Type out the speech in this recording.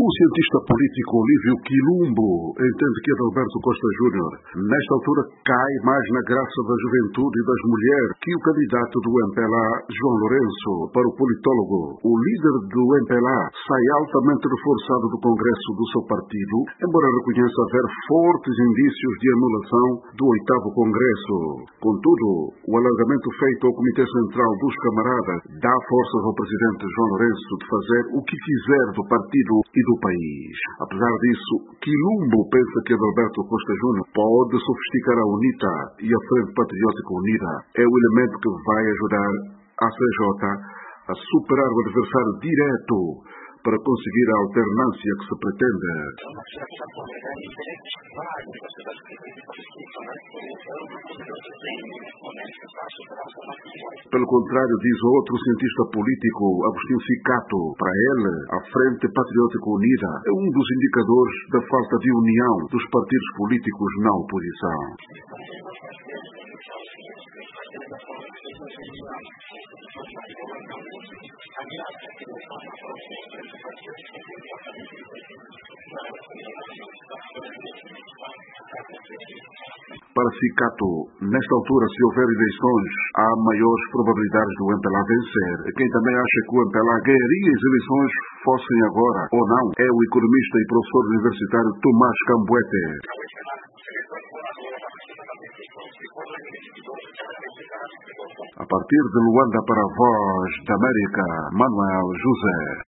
O cientista político Olívio Quilumbo entende que Adalberto Costa Júnior, nesta altura, cai mais na graça da juventude e das mulheres que o candidato do MPLA, João Lourenço. Para o politólogo, o líder do MPLA sai altamente reforçado do Congresso do seu partido, embora reconheça haver fortes indícios de anulação do 8º Congresso. Contudo, o alargamento feito ao Comitê Central dos Camaradas dá forças ao presidente João Lourenço de fazer o que quiser do partido e do país. Apesar disso, Quilumbo pensa que Adalberto Costa Júnior pode sofisticar a UNITA e a Frente Patriótica Unida. É o elemento que vai ajudar a CJ a superar o adversário direto para conseguir a alternância que se pretende. Pelo contrário, diz outro cientista político, Agostinho Ficato, para ele, a Frente Patriótica Unida é um dos indicadores da falta de união dos partidos políticos na oposição. Para Ficato, nesta altura, se houver eleições, há maiores probabilidades do MPLA vencer. Quem também acha que o MPLA ganharia as eleições, fossem agora ou não, é o economista e professor universitário Tomás Cambuete. A partir de Luanda para a Voz da América, Manuel José.